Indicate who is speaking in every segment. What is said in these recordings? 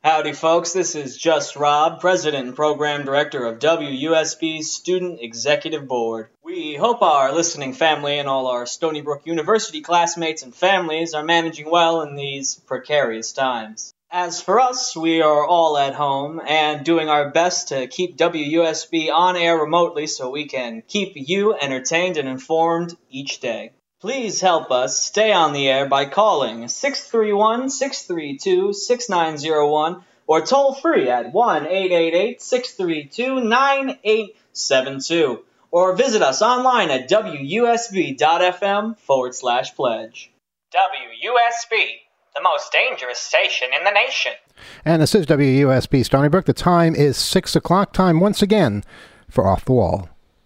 Speaker 1: Howdy, folks. This is Just Rob, President and Program Director of WUSB's Student Executive Board. We hope our listening family and all our Stony Brook University classmates and families are managing well in these precarious times. As for us, we are all at home and doing our best to keep WUSB on air remotely so we can keep you entertained and informed each day. Please help us stay on the air by calling 631-632-6901 or toll free at 1-888-632-9872 or visit us online at wusb.fm/pledge.
Speaker 2: WUSB, the most dangerous station in the nation.
Speaker 3: And this is WUSB Stony Brook. The time is 6 o'clock. Time once again for Off the Wall.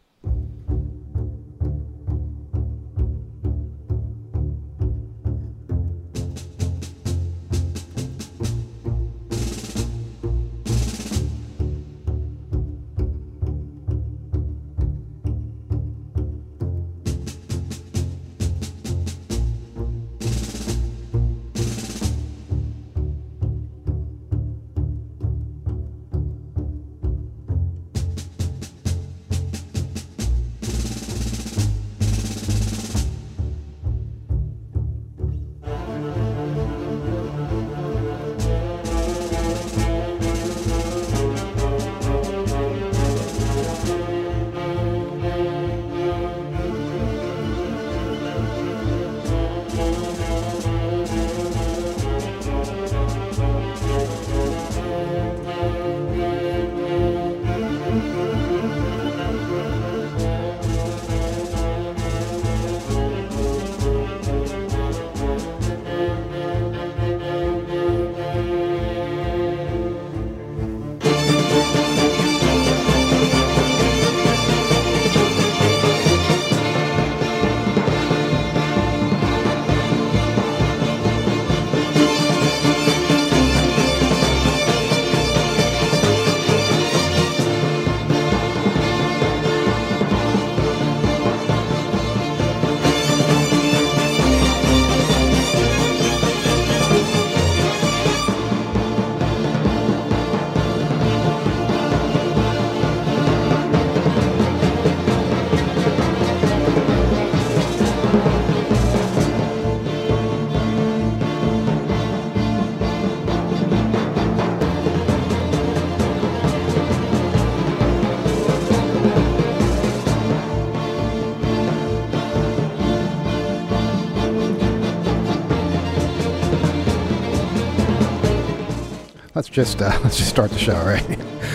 Speaker 3: Let's just start the show, right?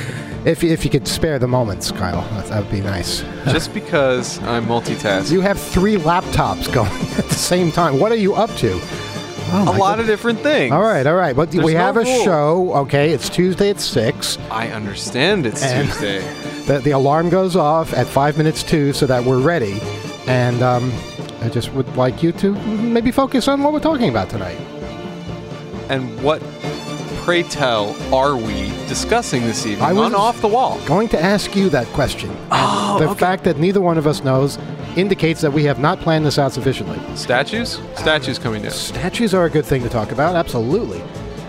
Speaker 3: If you could spare the moments, Kyle, that would be nice.
Speaker 4: Just because I'm multitasking.
Speaker 3: You have 3 laptops going at the same time. What are you up to?
Speaker 4: A lot of different things.
Speaker 3: All right. But we have a
Speaker 4: rule.
Speaker 3: show. Okay, it's Tuesday at 6.
Speaker 4: I understand it's Tuesday.
Speaker 3: The alarm goes off at 5 minutes to so that we're ready. And I just would like you to maybe focus on what we're talking about tonight.
Speaker 4: And what, pray tell, are we discussing this evening on Off the Wall?
Speaker 3: Going to ask you that question. The fact that neither one of us knows indicates that we have not planned this out sufficiently.
Speaker 4: Statues? Statues coming down.
Speaker 3: Statues are a good thing to talk about, absolutely.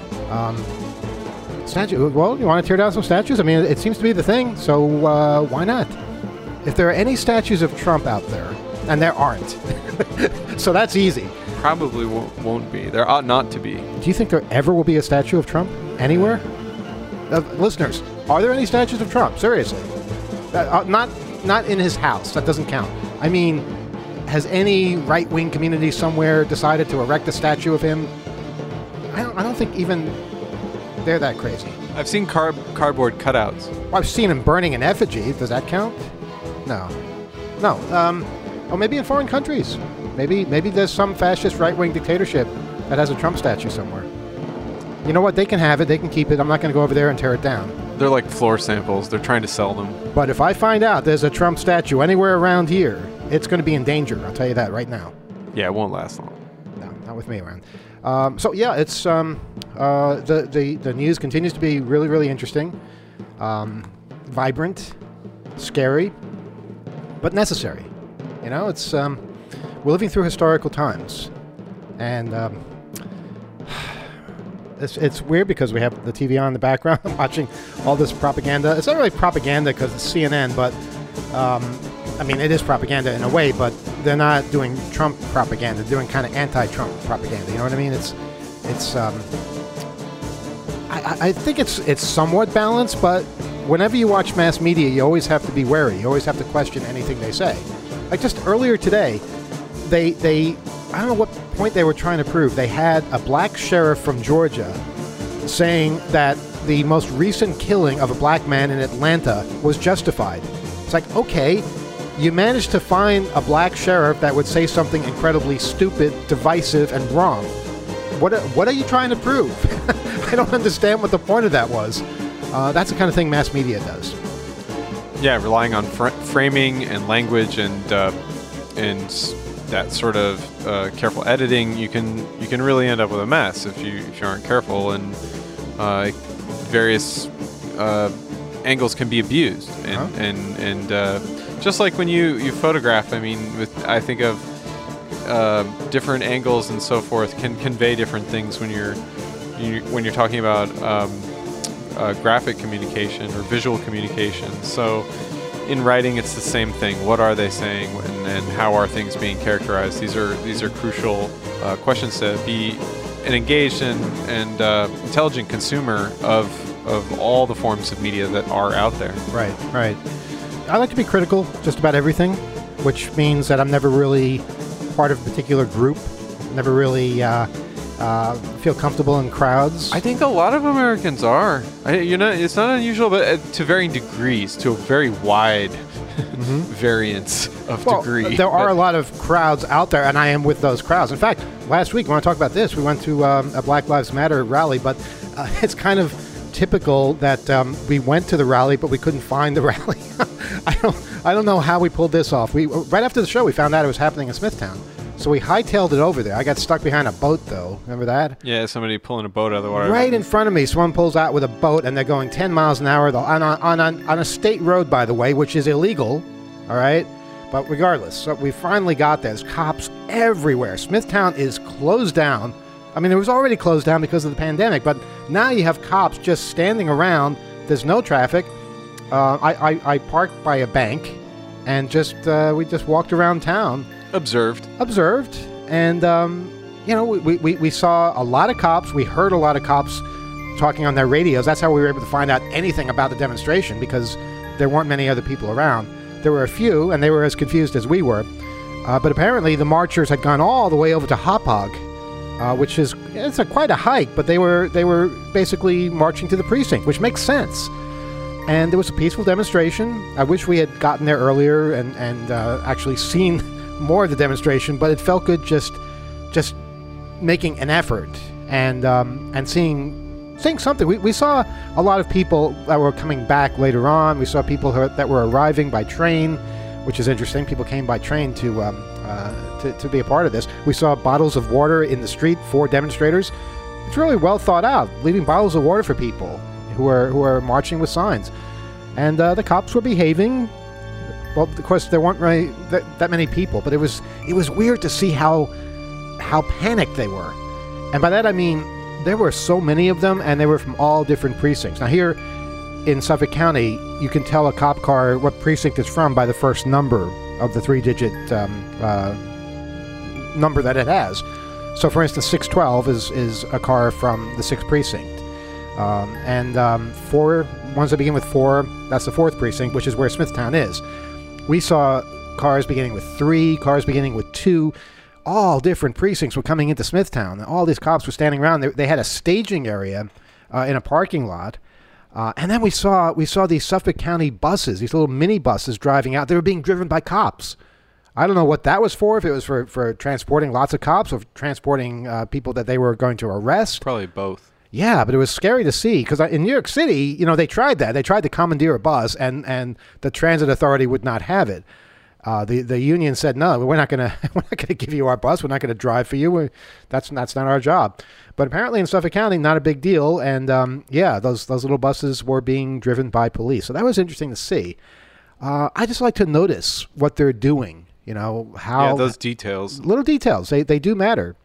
Speaker 3: Well, you want to tear down some statues? I mean, it seems to be the thing, so why not? If there are any statues of Trump out there, and there aren't, so that's easy.
Speaker 4: Probably won't be. There ought not to be.
Speaker 3: Do you think there ever will be a statue of Trump anywhere? Listeners, are there any statues of Trump? Seriously. Not in his house. That doesn't count. I mean, has any right-wing community somewhere decided to erect a statue of him? I don't think even they're that crazy.
Speaker 4: I've seen cardboard cutouts.
Speaker 3: Well, I've seen him burning an effigy. Does that count? No. Or maybe in foreign countries. Maybe there's some fascist right-wing dictatorship that has a Trump statue somewhere. You know what? They can have it. They can keep it. I'm not going to go over there and tear it down.
Speaker 4: They're like floor samples. They're trying to sell them.
Speaker 3: But if I find out there's a Trump statue anywhere around here, it's going to be in danger. I'll tell you that right now.
Speaker 4: Yeah, it won't last long.
Speaker 3: No, not with me around. So yeah, it's the news continues to be really, really interesting, vibrant, scary, but necessary. You know, it's we're living through historical times, and It's weird because we have the TV on in the background watching all this propaganda. It's not really propaganda because it's CNN, but I mean, it is propaganda in a way, but they're not doing Trump propaganda. They're doing kind of anti-Trump propaganda. You know what I mean? I think it's somewhat balanced, but whenever you watch mass media, you always have to be wary. You always have to question anything they say. Like just earlier today, they I don't know what point they were trying to prove. They had a black sheriff from Georgia saying that the most recent killing of a black man in Atlanta was justified. It's like, okay, you managed to find a black sheriff that would say something incredibly stupid, divisive, and wrong. What are you trying to prove? I don't understand what the point of that was. That's the kind of thing mass media does.
Speaker 4: Yeah, relying on framing and language and that sort of careful editing, you can really end up with a mess if you aren't careful, and various angles can be abused, and just like when you photograph, I mean, I think of different angles and so forth can convey different things when you're talking about graphic communication or visual communication. So in writing, it's the same thing. What are they saying, and how are things being characterized? These are crucial questions to be an engaged and intelligent consumer of all the forms of media that are out there.
Speaker 3: Right. I like to be critical just about everything, which means that I'm never really part of a particular group. Never really feel comfortable in crowds.
Speaker 4: I think a lot of Americans are. It's not unusual, but to varying degrees, to a very wide variance of degree.
Speaker 3: There are a lot of crowds out there, and I am with those crowds. In fact, last week, when I talk about this, we went to a Black Lives Matter rally, but it's kind of typical that we went to the rally, but we couldn't find the rally. I don't know how we pulled this off. Right after the show, we found out it was happening in Smithtown. So we hightailed it over there. I got stuck behind a boat, though. Remember that?
Speaker 4: Yeah, somebody pulling a boat out of the water.
Speaker 3: Right in front of me, someone pulls out with a boat, and they're going 10 miles an hour on a state road, by the way, which is illegal, all right? But regardless, so we finally got there. There's cops everywhere. Smithtown is closed down. I mean, it was already closed down because of the pandemic, but now you have cops just standing around. There's no traffic. I parked by a bank, and we just walked around town. Observed, and we saw a lot of cops. We heard a lot of cops talking on their radios. That's how we were able to find out anything about the demonstration, because there weren't many other people around. There were a few, and they were as confused as we were. But apparently, the marchers had gone all the way over to Hauppauge, which is quite a hike. But they were basically marching to the precinct, which makes sense. And there was a peaceful demonstration. I wish we had gotten there earlier and actually seen more of the demonstration, but it felt good just making an effort and seeing something. We saw a lot of people that were coming back later on. We saw people that were arriving by train, which is interesting. People came by train to be a part of this. We saw bottles of water in the street for demonstrators. It's really well thought out, leaving bottles of water for people who are marching with signs. And the cops were behaving. Well, of course, there weren't really that many people, but it was weird to see how panicked they were. And by that I mean there were so many of them, and they were from all different precincts. Now here in Suffolk County, you can tell a cop car what precinct it's from by the first number of the 3-digit number that it has. So, for instance, 612 is a car from the 6th precinct. And 4 ones that begin with 4, that's the 4th precinct, which is where Smithtown is. We saw cars beginning with 3, cars beginning with 2. All different precincts were coming into Smithtown. All these cops were standing around. They had a staging area in a parking lot. And then we saw these Suffolk County buses, these little mini buses driving out. They were being driven by cops. I don't know what that was for, if it was for transporting lots of cops or transporting people that they were going to arrest.
Speaker 4: Probably both.
Speaker 3: Yeah, but it was scary to see, because in New York City, they tried that. They tried to commandeer a bus, and the transit authority would not have it. The union said, no, we're not going to give you our bus. We're not going to drive for you. That's not our job. But apparently in Suffolk County, not a big deal. And those little buses were being driven by police. So that was interesting to see. I just like to notice what they're doing. How
Speaker 4: those details,
Speaker 3: little details, they do matter.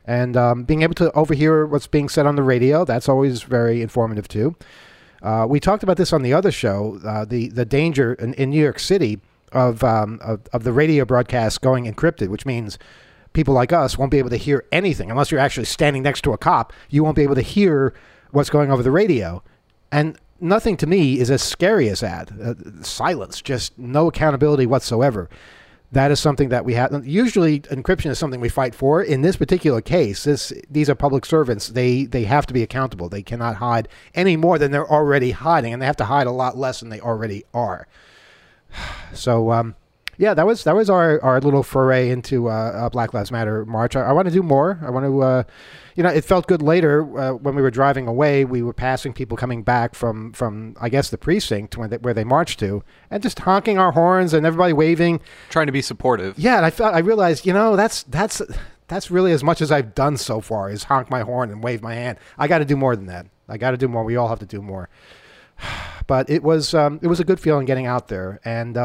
Speaker 3: And being able to overhear what's being said on the radio, that's always very informative too. We talked about this on the other show, the danger in New York City of the radio broadcast going encrypted, which means people like us won't be able to hear anything unless you're actually standing next to a cop. You won't be able to hear what's going over the radio. And nothing to me is as scary as that. Silence, just no accountability whatsoever. That is something that we have. Usually encryption is something we fight for. In this particular case, these are public servants. They have to be accountable. They cannot hide any more than they're already hiding, and they have to hide a lot less than they already are. So, yeah, that was our little foray into a Black Lives Matter march. I want to do more. I want to, it felt good later when we were driving away. We were passing people coming back from I guess the precinct where they marched to, and just honking our horns and everybody waving,
Speaker 4: trying to be supportive.
Speaker 3: Yeah, and I realized, that's really as much as I've done so far is honk my horn and wave my hand. I got to do more than that. I got to do more. We all have to do more. But it was a good feeling getting out there, and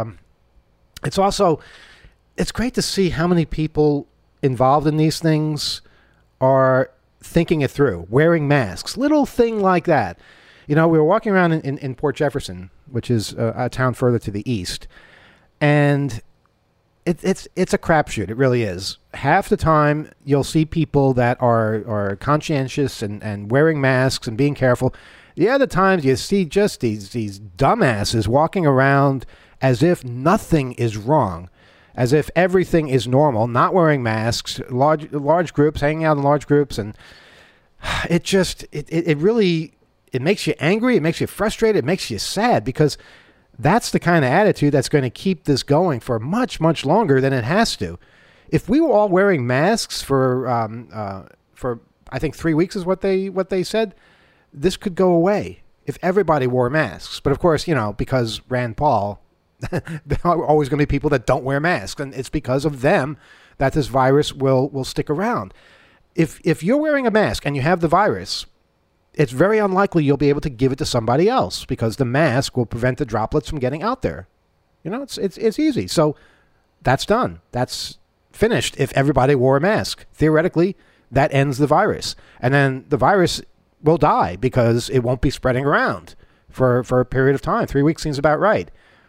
Speaker 3: it's great to see how many people involved in these things are thinking it through, wearing masks, little thing like that. We were walking around in Port Jefferson, which is a town further to the east, and it's a crapshoot. It really is. Half the time you'll see people that are conscientious and wearing masks and being careful. The other times you see just these dumbasses walking around as if nothing is wrong, as if everything is normal, not wearing masks, large groups, hanging out in large groups, and it really makes you angry, it makes you frustrated, it makes you sad, because that's the kind of attitude that's going to keep this going for much, much longer than it has to. If we were all wearing masks for I think 3 weeks is what they said, this could go away if everybody wore masks. But of course, because Rand Paul, there are always going to be people that don't wear masks, and it's because of them that this virus will stick around. If you're wearing a mask and you have the virus, it's very unlikely you'll be able to give it to somebody else, because the mask will prevent the droplets from getting out there. It's easy. So that's done. That's finished. If everybody wore a mask, theoretically, that ends the virus, and then the virus will die because it won't be spreading around for a period of time. 3 weeks seems about right.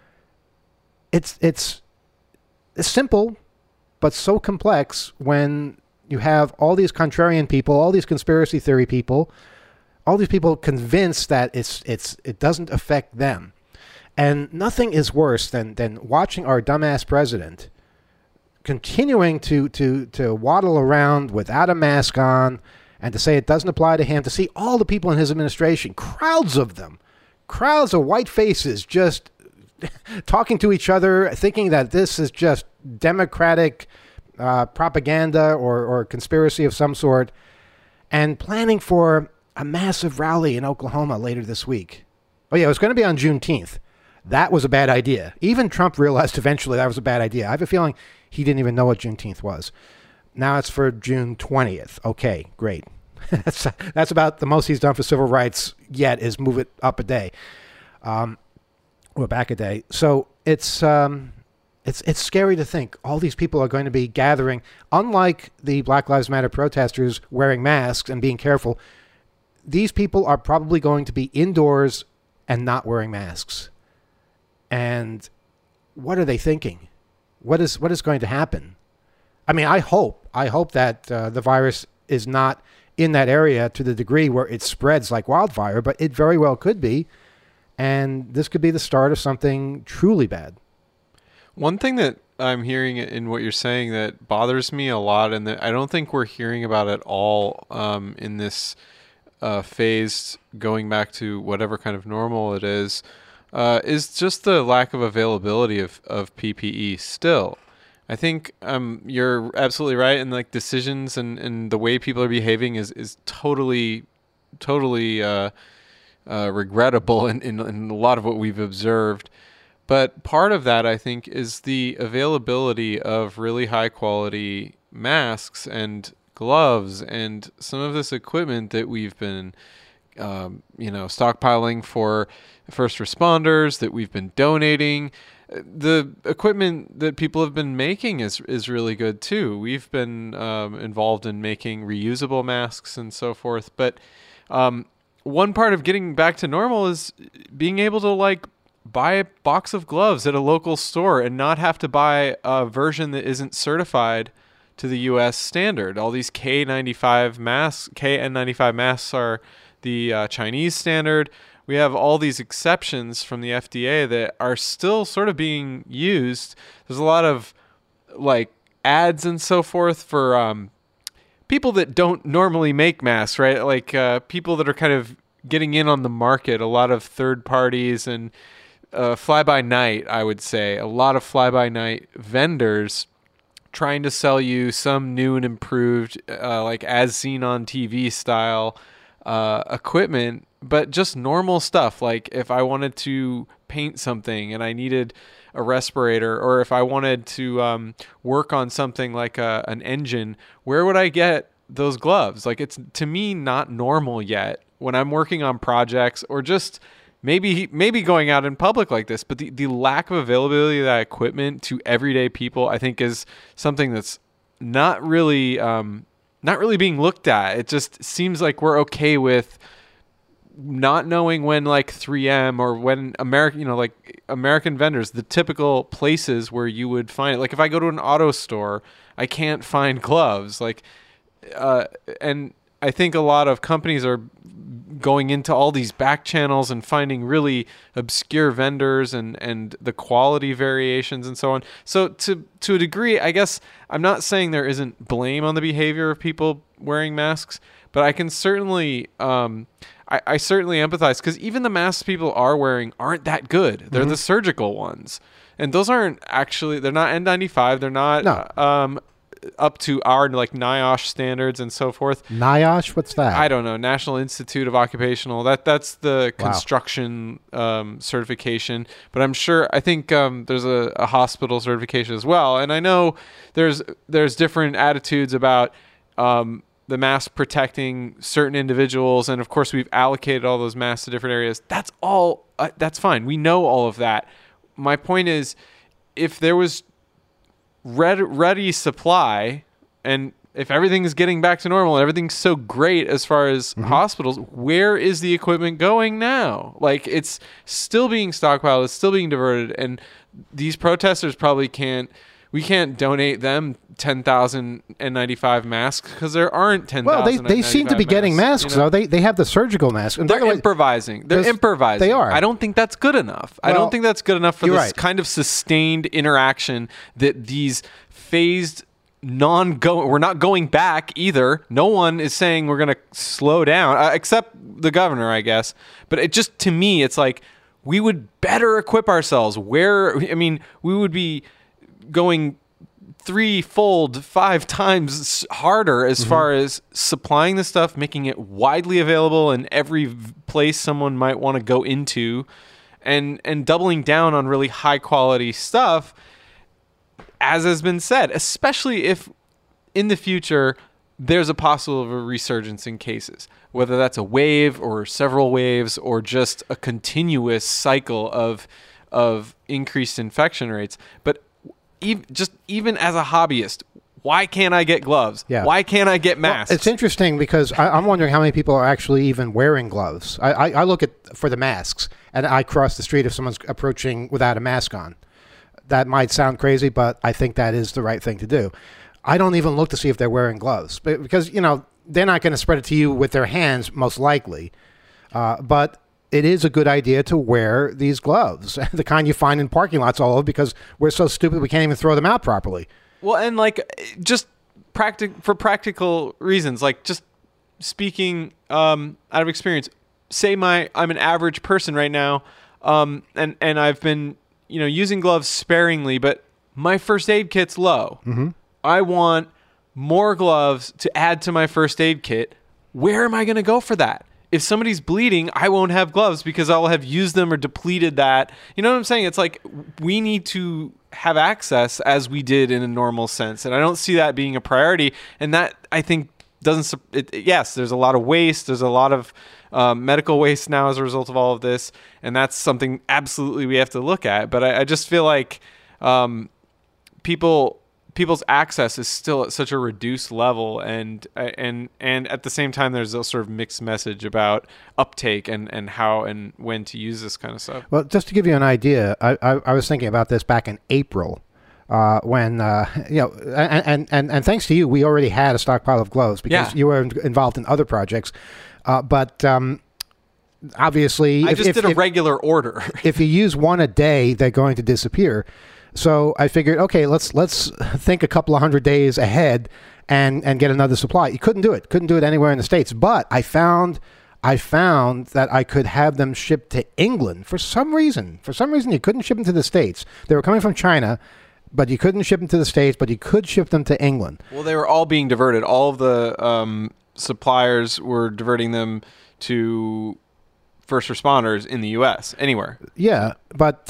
Speaker 3: It's simple, but so complex when you have all these contrarian people, all these conspiracy theory people, all these people convinced that it doesn't affect them. And nothing is worse than watching our dumbass president continuing to waddle around without a mask on, and to say it doesn't apply to him, to see all the people in his administration, crowds of them, crowds of white faces just talking to each other, thinking that this is just Democratic propaganda or conspiracy of some sort, and planning for a massive rally in Oklahoma later this week. Oh yeah, it was going to be on Juneteenth. That was a bad idea. Even Trump realized eventually that was a bad idea. I have a feeling he didn't even know what Juneteenth was. Now it's for June 20th. Okay, great. That's about the most he's done for civil rights yet, is move it up a day. Or back a day. So it's scary to think all these people are going to be gathering. Unlike the Black Lives Matter protesters wearing masks and being careful, these people are probably going to be indoors and not wearing masks. And what are they thinking? What is going to happen? I mean, I hope that the virus is not in that area to the degree where it spreads like wildfire, but it very well could be. And this could be the start of something truly bad.
Speaker 4: One thing that I'm hearing in what you're saying that bothers me a lot, and that I don't think we're hearing about at all in this phase going back to whatever kind of normal it is just the lack of availability of PPE still. I think you're absolutely right, and like decisions and the way people are behaving is totally regrettable in a lot of what we've observed. But part of that, I think, is the availability of really high quality masks and gloves and some of this equipment that we've been stockpiling for first responders, that we've been donating. the equipment that people have been making is really good too. We've been involved in making reusable masks and so forth. But one part of getting back to normal is being able to like buy a box of gloves at a local store and not have to buy a version that isn't certified to the U.S. standard. All these KN95 masks are the Chinese standard. We have all these exceptions from the FDA that are still sort of being used. There's a lot of like ads and so forth for people that don't normally make masks, right? Like people that are kind of getting in on the market. A lot of third parties and fly-by-night, I would say. A lot of fly-by-night vendors trying to sell you some new and improved, like as seen on TV style equipment, but just normal stuff. Like if I wanted to paint something and I needed a respirator, or if I wanted to work on something like an engine, where would I get those gloves? Like it's, to me, not normal yet when I'm working on projects or just maybe going out in public like this. But the lack of availability of that equipment to everyday people, I think, is something that's not really being looked at. It just seems like we're okay with not knowing when like 3M or when American vendors, the typical places where you would find it. Like if I go to an auto store, I can't find gloves. Like, and I think a lot of companies are going into all these back channels and finding really obscure vendors and the quality variations and so on. So to a degree, I guess I'm not saying there isn't blame on the behavior of people wearing masks, but I can certainly, I certainly empathize, because even the masks people are wearing aren't that good. They're the surgical ones. And those aren't actually, they're not N95. They're not up to our like NIOSH standards and so forth.
Speaker 3: NIOSH? What's that?
Speaker 4: I don't know. National Institute of Occupational. That's the construction certification. But I'm sure, I think there's a hospital certification as well. And I know there's different attitudes about the mask protecting certain individuals. And of course, we've allocated all those masks to different areas. That's all. That's fine. We know all of that. My point is, if there was ready supply, and if everything is getting back to normal and everything's so great as far as hospitals, where is the equipment going now? Like, it's still being stockpiled, it's still being diverted, and these protesters probably we can't donate them 10,000 N95 masks because there aren't 10,000.
Speaker 3: Well, they seem to be getting masks, though. They have the surgical masks. And
Speaker 4: they're improvising.
Speaker 3: They are.
Speaker 4: I don't think that's good enough. I don't think that's good enough for this kind of sustained interaction that these phased we're not going back either. No one is saying we're going to slow down, except the governor, I guess. But it just, to me, it's like we would better equip ourselves. We would be going 3-fold, 5 times harder as far as supplying the stuff, making it widely available in every place someone might want to go into, and doubling down on really high quality stuff, as has been said, especially if in the future there's a possible resurgence in cases, whether that's a wave or several waves or just a continuous cycle of increased infection rates. But even as a hobbyist, why can't I get gloves? Yeah. Why can't I get masks?
Speaker 3: Well, it's interesting because I'm wondering how many people are actually even wearing gloves. I look for the masks, and I cross the street if someone's approaching without a mask on. That might sound crazy, but I think that is the right thing to do. I don't even look to see if they're wearing gloves because, they're not going to spread it to you with their hands, most likely. But it is a good idea to wear these gloves, the kind you find in parking lots all over, because we're so stupid we can't even throw them out properly.
Speaker 4: Well, and just for practical reasons, like just speaking out of experience, say I'm an average person right now, and I've been using gloves sparingly, but my first aid kit's low. I want more gloves to add to my first aid kit. Where am I going to go for that? If somebody's bleeding, I won't have gloves because I'll have used them or depleted that. You know what I'm saying? It's like we need to have access as we did in a normal sense. And I don't see that being a priority. And that, I think, yes, there's a lot of waste. There's a lot of medical waste now as a result of all of this, and that's something absolutely we have to look at. But I just feel like people's access is still at such a reduced level, and at the same time there's a sort of mixed message about uptake and how and when to use this kind of stuff.
Speaker 3: Well, just to give you an idea, I was thinking about this back in April when and thanks to you, we already had a stockpile of gloves because you were involved in other projects, but obviously
Speaker 4: I just did a regular order.
Speaker 3: If you use one a day, they're going to disappear. So I figured, okay, let's think a couple of 100 days ahead and get another supply. You couldn't do it. Couldn't do it anywhere in the States. But I found that I could have them shipped to England for some reason. For some reason, you couldn't ship them to the States. They were coming from China, but you couldn't ship them to the States, but you could ship them to England.
Speaker 4: Well, they were all being diverted. All of the suppliers were diverting them to first responders in the U.S. anywhere.
Speaker 3: Yeah, but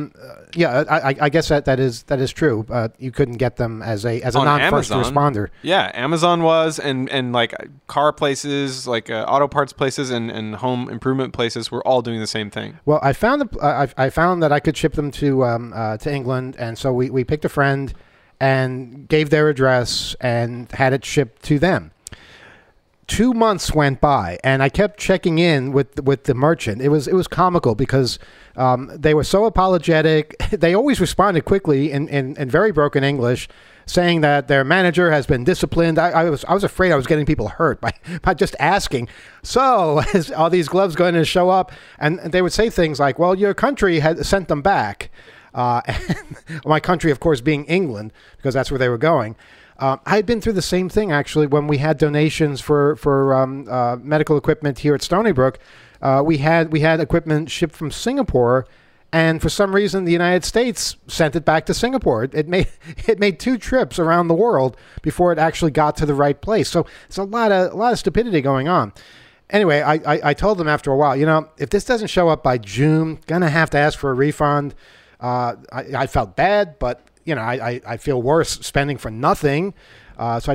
Speaker 3: I guess that is true. You couldn't get them as a non-first responder.
Speaker 4: Yeah, Amazon was, and like car places, like auto parts places, and home improvement places were all doing the same thing.
Speaker 3: Well, I found that I could ship them to England, and so we picked a friend and gave their address and had it shipped to them. 2 months went by, and I kept checking in with the merchant. It was comical because they were so apologetic. They always responded quickly in very broken English, saying that their manager has been disciplined. I was afraid I was getting people hurt by just asking. So, are these gloves going to show up? And they would say things like, "Well, your country had sent them back." And my country, of course, being England, because that's where they were going. I had been through the same thing, actually, when we had donations for medical equipment here at Stony Brook. We had equipment shipped from Singapore, and for some reason, the United States sent it back to Singapore. It made 2 trips around the world before it actually got to the right place. So it's a lot of stupidity going on. Anyway, I told them after a while, if this doesn't show up by June, gonna have to ask for a refund. I felt bad, but I feel worse spending for nothing. So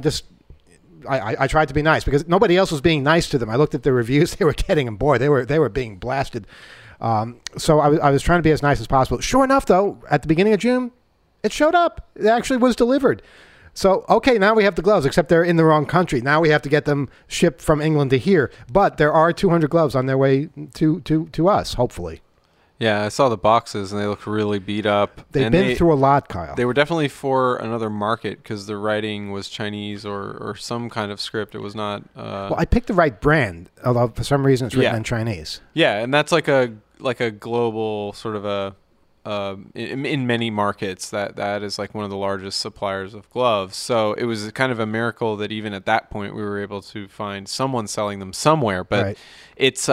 Speaker 3: I tried to be nice because nobody else was being nice to them. I looked at the reviews they were getting, and boy, they were being blasted. So I was trying to be as nice as possible. Sure enough, though, at the beginning of June, it showed up. It actually was delivered. So, okay, now we have the gloves, except they're in the wrong country. Now we have to get them shipped from England to here. But there are 200 gloves on their way to us, hopefully.
Speaker 4: Yeah, I saw the boxes, and they look really beat up.
Speaker 3: They've been through a lot, Kyle.
Speaker 4: They were definitely for another market because the writing was Chinese or some kind of script. It was not...
Speaker 3: Well, I picked the right brand, although for some reason it's written in Chinese.
Speaker 4: Yeah, and that's like a global sort of in many markets, that is like one of the largest suppliers of gloves. So it was kind of a miracle that even at that point we were able to find someone selling them somewhere. But it's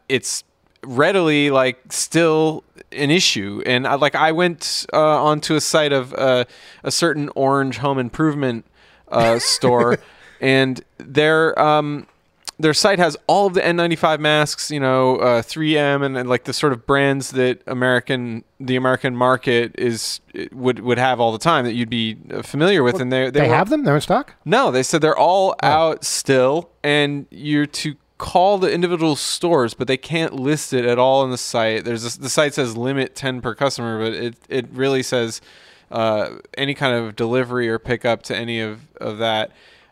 Speaker 4: readily like still an issue, and I went onto a site of a certain orange home improvement store, and their their site has all of the N95 masks, 3M and like the sort of brands that the American market would have all the time that you'd be familiar with. And they
Speaker 3: have them? They're in stock?
Speaker 4: No, they said they're all out still, and you're to call the individual stores, but they can't list it at all on the site. The site says limit 10 per customer, but it really says any kind of delivery or pickup to any of that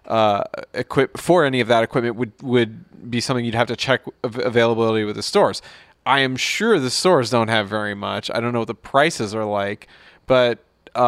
Speaker 4: any of that equipment would be something you'd have to check availability with the stores. I am sure the stores don't have very much. I don't know what the prices are like, but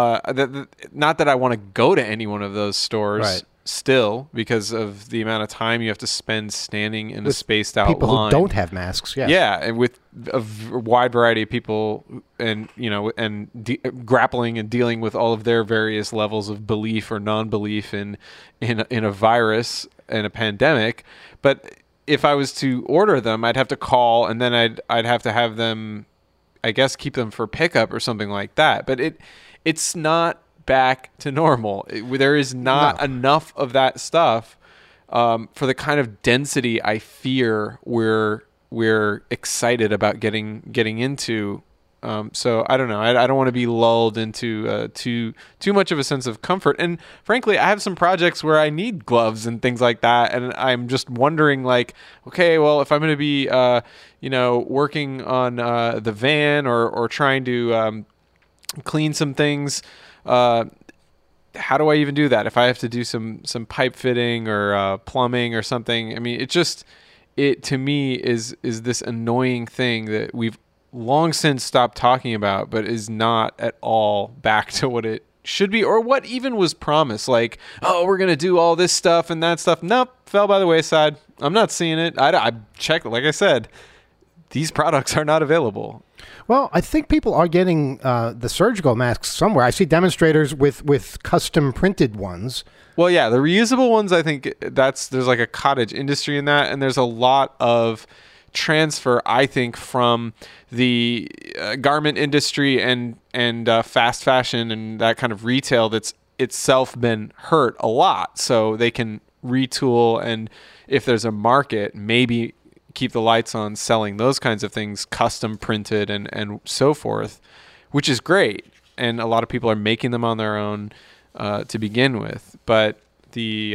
Speaker 4: not that I want to go to any one of those stores still, because of the amount of time you have to spend standing in a spaced out
Speaker 3: people
Speaker 4: line.
Speaker 3: Who don't have masks.
Speaker 4: Yeah, and with a wide variety of people, and grappling and dealing with all of their various levels of belief or non-belief in a virus and a pandemic. But if I was to order them, I'd have to call, and then I'd have to have them, I guess, keep them for pickup or something like that. But it's not back to normal. There is not enough of that stuff for the kind of density I fear we're excited about getting into So I don't know. I don't want to be lulled into too much of a sense of comfort. And frankly, I have some projects where I need gloves and things like that, and I'm just wondering, like, okay, well, if I'm going to be working on the van or trying to clean some things, how do I even do that? If I have to do some pipe fitting or plumbing or something, I mean, it to me is this annoying thing that we've long since stopped talking about, but is not at all back to what it should be, or what even was promised. Like, oh, we're going to do all this stuff and that stuff. Nope, fell by the wayside. I'm not seeing it. I checked, like I said, these products are not available.
Speaker 3: Well, I think people are getting the surgical masks somewhere. I see demonstrators with custom printed ones.
Speaker 4: Well, yeah, the reusable ones, I think there's like a cottage industry in that, and there's a lot of transfer, I think, from the garment industry and fast fashion and that kind of retail that's itself been hurt a lot. So they can retool, and if there's a market, maybe keep the lights on selling those kinds of things, custom printed and so forth, which is great. And a lot of people are making them on their own to begin with. But the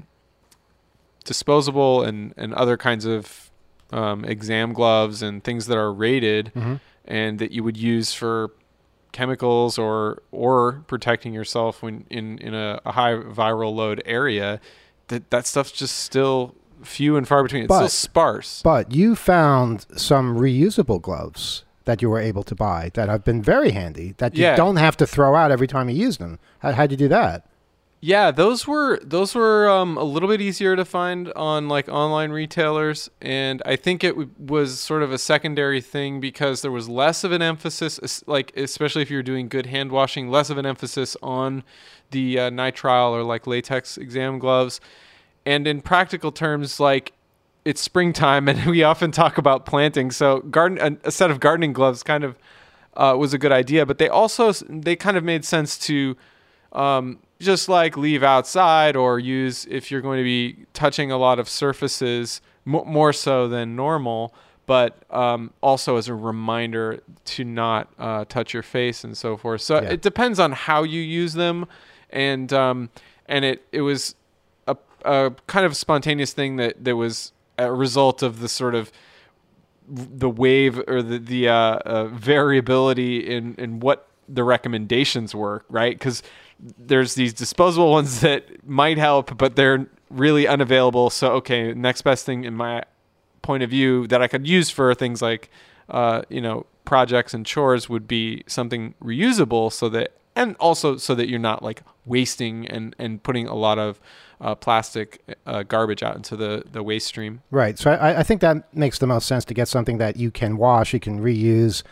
Speaker 4: disposable and other kinds of exam gloves and things that are rated and that you would use for chemicals or protecting yourself when in a high viral load area, that stuff's just still few and far between. It's still sparse. But
Speaker 3: you found some reusable gloves that you were able to buy that have been very handy, that you don't have to throw out every time you use them. How'd you do that?
Speaker 4: Yeah, those were a little bit easier to find on like online retailers, and I think it was sort of a secondary thing because there was less of an emphasis, like especially if you're doing good hand washing, less of an emphasis on the nitrile or like latex exam gloves. And in practical terms, like, it's springtime and we often talk about planting. So a set of gardening gloves kind of was a good idea, but they kind of made sense to just like leave outside or use if you're going to be touching a lot of surfaces more so than normal, but also as a reminder to not touch your face and so forth. So it depends on how you use them, and it was a kind of spontaneous thing that was a result of the sort of the wave or the variability in what the recommendations were, right? Because there's these disposable ones that might help, but they're really unavailable. So, okay, next best thing in my point of view that I could use for things like, projects and chores would be something reusable and also so that you're not like wasting and putting a lot of plastic garbage out into the waste stream.
Speaker 3: Right. So I think that makes the most sense to get something that you can wash, you can reuse,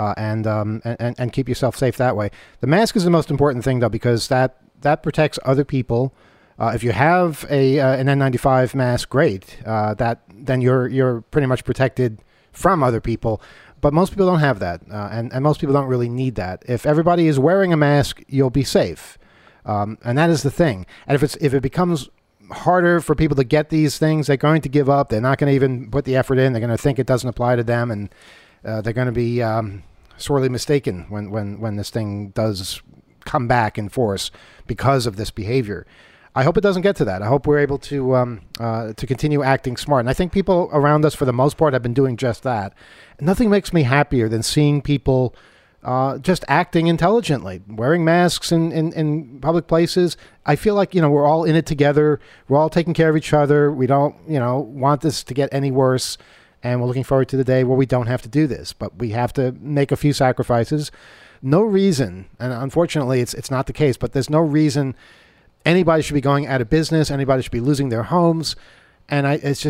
Speaker 3: and keep yourself safe that way. The mask is the most important thing, though, because that protects other people. If you have an N95 mask, great. Then you're pretty much protected from other people. But most people don't have that, and most people don't really need that. If everybody is wearing a mask, you'll be safe. And that is the thing. And if it becomes harder for people to get these things, they're going to give up. They're not going to even put the effort in. They're going to think it doesn't apply to them, and they're going to be sorely mistaken when this thing does come back in force because of this behavior. I hope it doesn't get to that. I hope we're able to continue acting smart. And I think people around us, for the most part, have been doing just that. Nothing makes me happier than seeing people just acting intelligently, wearing masks in public places. I feel like, we're all in it together. We're all taking care of each other. We don't, want this to get any worse. And we're looking forward to the day where we don't have to do this. But we have to make a few sacrifices. No reason, and unfortunately it's not the case, but there's no reason anybody should be going out of business. Anybody should be losing their homes. And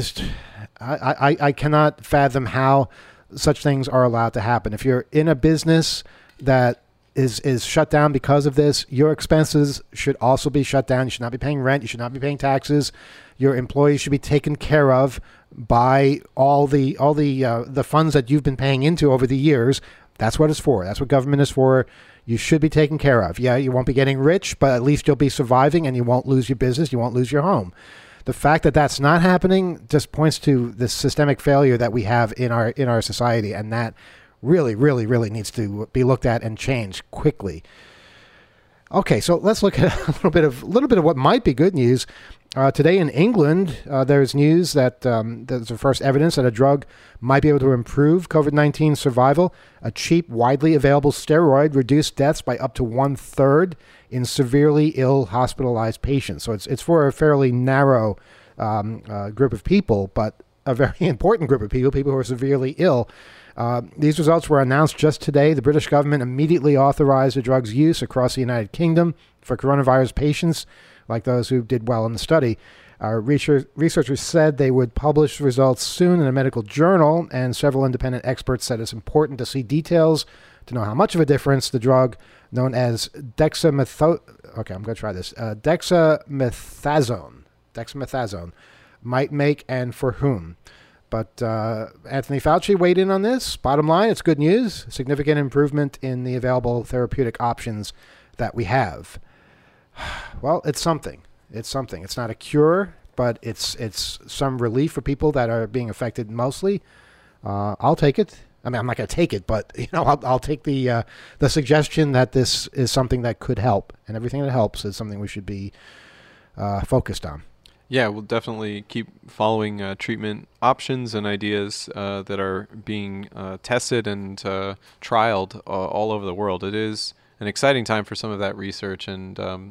Speaker 3: I cannot fathom how such things are allowed to happen. If you're in a business that is shut down because of this, your expenses should also be shut down. You should not be paying rent. You should not be paying taxes. Your employees should be taken care of by all the funds that you've been paying into over the years. That's what it's for. That's what government is for. You should be taken care of. Yeah, you won't be getting rich, but at least you'll be surviving, and you won't lose your business. You won't lose your home. The fact that that's not happening just points to the systemic failure that we have in our society, and that really, really, really needs to be looked at and changed quickly. Okay, so let's look at a little bit of what might be good news. Today in England, there's news that there's the first evidence that a drug might be able to improve COVID-19 survival. A cheap, widely available steroid reduced deaths by up to 1/3 in severely ill hospitalized patients. So it's for a fairly narrow group of people, but a very important group of people who are severely ill. These results were announced just today. The British government immediately authorized the drug's use across the United Kingdom for coronavirus patients, like those who did well in the study. Researchers said they would publish results soon in a medical journal, and several independent experts said it's important to see details to know how much of a difference the drug known as dexamethasone might make and for whom. But Anthony Fauci weighed in on this. Bottom line, it's good news. Significant improvement in the available therapeutic options that we have. Well, it's something. It's something. It's not a cure, but it's some relief for people that are being affected mostly. I'll take it. I mean, I'm not going to take it, but I'll take the suggestion that this is something that could help, and everything that helps is something we should be focused on.
Speaker 4: Yeah, we'll definitely keep following treatment options and ideas that are being tested and trialed all over the world. It is an exciting time for some of that research, and I'm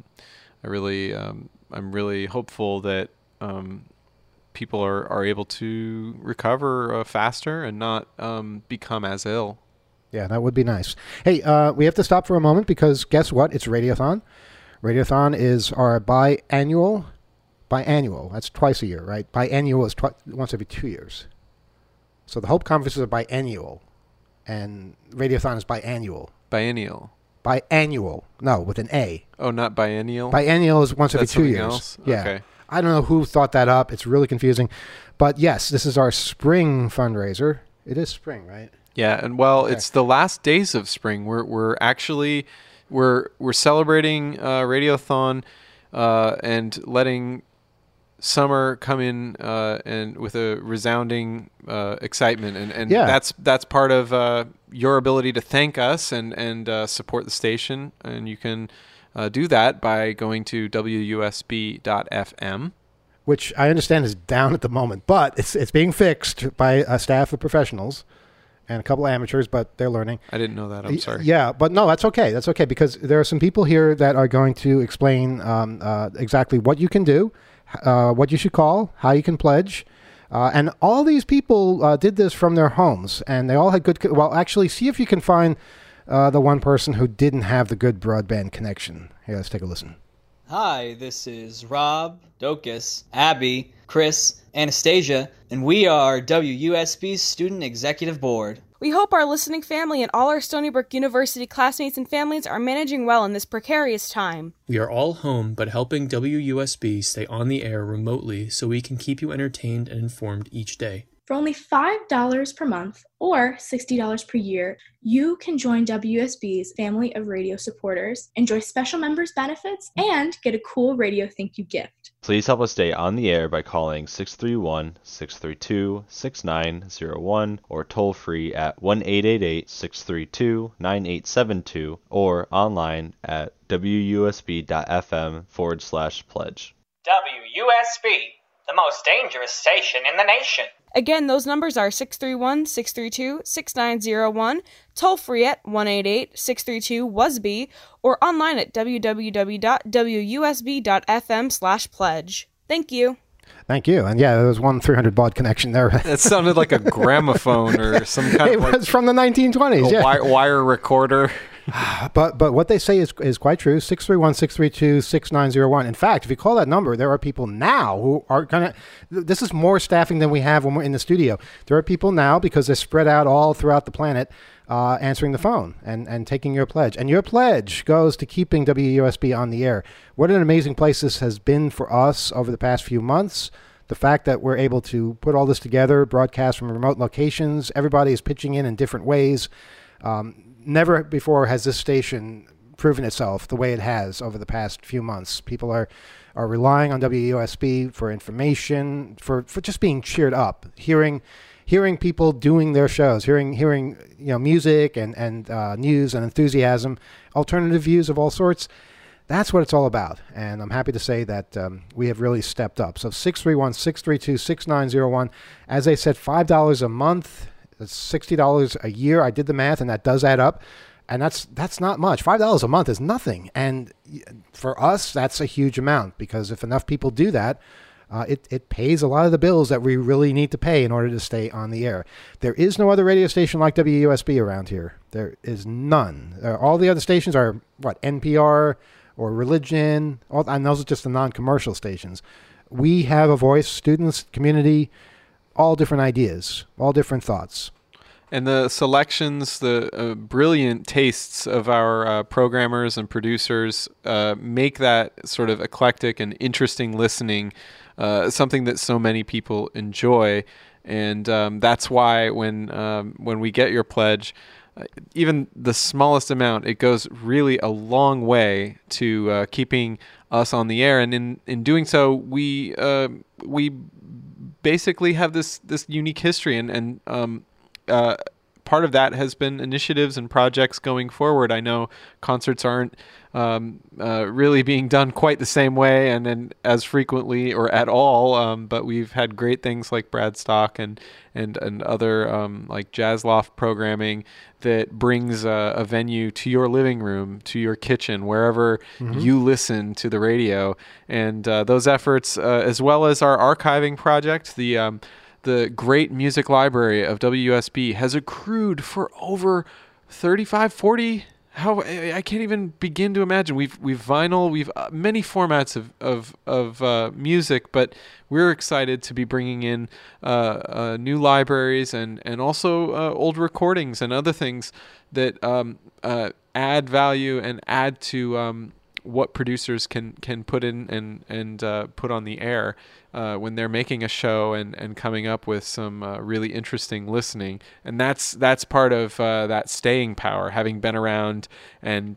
Speaker 4: really hopeful that people are able to recover faster and not become as ill.
Speaker 3: Yeah, that would be nice. Hey, we have to stop for a moment because guess what? It's Radiothon. Radiothon is our biannual, that's twice a year, right? Biannual is once every 2 years. So the Hope Conferences are biannual, and Radiothon is biannual.
Speaker 4: Biennial.
Speaker 3: Biannual. No, with an A.
Speaker 4: Oh, not biennial?
Speaker 3: Biennial is once every 2 years.
Speaker 4: Else?
Speaker 3: Yeah.
Speaker 4: Okay.
Speaker 3: I don't know who thought that up. It's really confusing. But yes, this is our spring fundraiser. It is spring, right?
Speaker 4: Yeah, and well, okay. It's the last days of spring. We're celebrating Radiothon and letting summer come in and with a resounding excitement, and yeah. that's part of your ability to thank us and support the station, and you can do that by going to wusb.fm,
Speaker 3: which I understand is down at the moment, but it's being fixed by a staff of professionals and a couple of amateurs, but they're learning.
Speaker 4: I didn't know that. I'm sorry.
Speaker 3: Yeah, but no, that's okay. That's okay, because there are some people here that are going to explain exactly what you can do, what you should call, how you can pledge. And all these people did this from their homes, and they all had good... Well, actually, see if you can find the one person who didn't have the good broadband connection. Here, let's take a listen.
Speaker 1: Hi, this is Rob, Docus, Abby, Chris, Anastasia, and we are WUSB's Student Executive Board.
Speaker 5: We hope our listening family and all our Stony Brook University classmates and families are managing well in this precarious time.
Speaker 6: We are all home, but helping WUSB stay on the air remotely so we can keep you entertained and informed each day.
Speaker 7: For only $5 per month or $60 per year, you can join WUSB's family of radio supporters, enjoy special members benefits, and get a cool radio thank you gift.
Speaker 8: Please help us stay on the air by calling 631-632-6901 or toll free at 1-888-632-9872 or online at wusb.fm/pledge.
Speaker 2: WUSB, the most dangerous station in the nation.
Speaker 5: Again, those numbers are 631-632-6901, toll-free at 1-888-632-WUSB, or online at www.wusb.fm/pledge. Thank you.
Speaker 3: Thank you. And yeah, there was one 300 baud connection there.
Speaker 4: It sounded like a gramophone or some kind of...
Speaker 3: It was from the 1920s, yeah.
Speaker 4: Wire recorder.
Speaker 3: But what they say is quite true. 631-632-6901. In fact, if you call that number, there are people now who are going to... This is more staffing than we have when we're in the studio. There are people now, because they're spread out all throughout the planet, answering the phone and taking your pledge. And your pledge goes to keeping WUSB on the air. What an amazing place this has been for us over the past few months. The fact that we're able to put all this together, broadcast from remote locations, everybody is pitching in different ways. Never before has this station proven itself the way it has over the past few months. People are relying on WUSB for information, for just being cheered up, hearing hearing people doing their shows, hearing music and news and enthusiasm, alternative views of all sorts. That's what it's all about, and I'm happy to say that we have really stepped up. So 631-632-6901. As I said, $5 a month, that's $60 a year. I did the math, and that does add up, and that's not much. $5 a month is nothing, and for us, that's a huge amount, because if enough people do that, it pays a lot of the bills that we really need to pay in order to stay on the air. There is no other radio station like WUSB around here. There is none. All the other stations are, NPR, or religion, and those are just the non-commercial stations. We have a voice, students, community, all different ideas, all different thoughts.
Speaker 4: And the selections, the brilliant tastes of our programmers and producers make that sort of eclectic and interesting listening something that so many people enjoy. And that's why when we get your pledge, even the smallest amount, it goes really a long way to keeping us on the air. And in doing so, we basically have this unique history, and part of that has been initiatives and projects going forward. I know concerts aren't really being done quite the same way and as frequently or at all, but we've had great things like Brad Stock and other like Jazz Loft programming that brings a venue to your living room, to your kitchen, wherever you listen to the radio. And those efforts, as well as our archiving project, the great music library of WUSB has accrued for over 35, 40. I can't even begin to imagine. We've vinyl, we've many formats of music, but we're excited to be bringing in new libraries and also old recordings and other things that add value and add to what producers can put in and put on the air when they're making a show and coming up with some really interesting listening. And that's part of that staying power, having been around and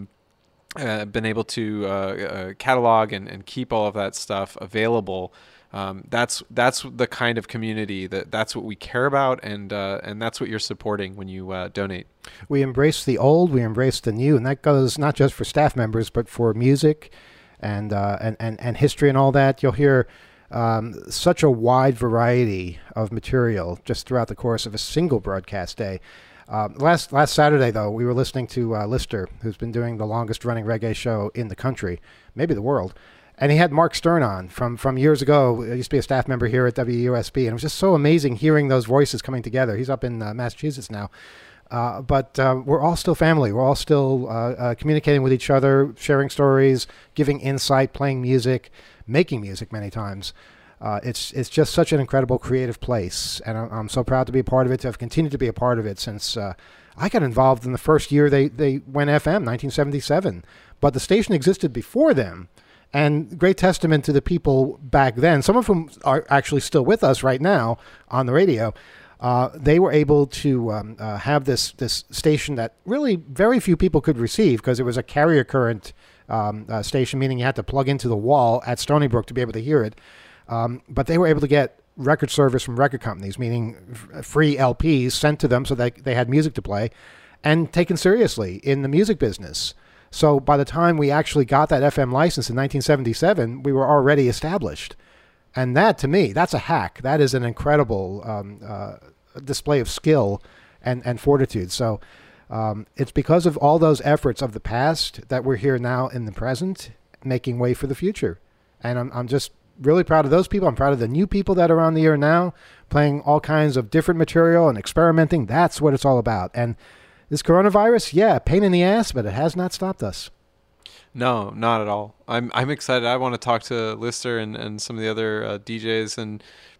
Speaker 4: been able to catalog and keep all of that stuff available. That's the kind of community that's what we care about, and that's what you're supporting when you donate.
Speaker 3: We embrace the old, we embrace the new, and that goes not just for staff members, but for music and history and all that. You'll hear such a wide variety of material just throughout the course of a single broadcast day. Last Saturday, though, we were listening to Lister, who's been doing the longest-running reggae show in the country, maybe the world. And he had Mark Stern on from years ago. He used to be a staff member here at WUSB, and it was just so amazing hearing those voices coming together. He's up in Massachusetts now. But we're all still family. We're all still communicating with each other, sharing stories, giving insight, playing music, making music many times. It's just such an incredible creative place, and I'm so proud to be a part of it, to have continued to be a part of it since I got involved in the first year they went FM, 1977. But the station existed before them. And great testament to the people back then, some of whom are actually still with us right now on the radio. They were able to have this station that really very few people could receive, because it was a carrier current station, meaning you had to plug into the wall at Stony Brook to be able to hear it. But they were able to get record service from record companies, meaning free LPs sent to them so that they had music to play, and taken seriously in the music business. So by the time we actually got that FM license in 1977, we were already established. And that, to me, that's a hack. That is an incredible display of skill and fortitude. So it's because of all those efforts of the past that we're here now in the present, making way for the future. And I'm just really proud of those people. I'm proud of the new people that are on the air now, playing all kinds of different material and experimenting. That's what it's all about. And this coronavirus, yeah, pain in the ass, but it has not stopped us.
Speaker 4: No, not at all. I'm excited. I want to talk to Lister and some of the other DJs and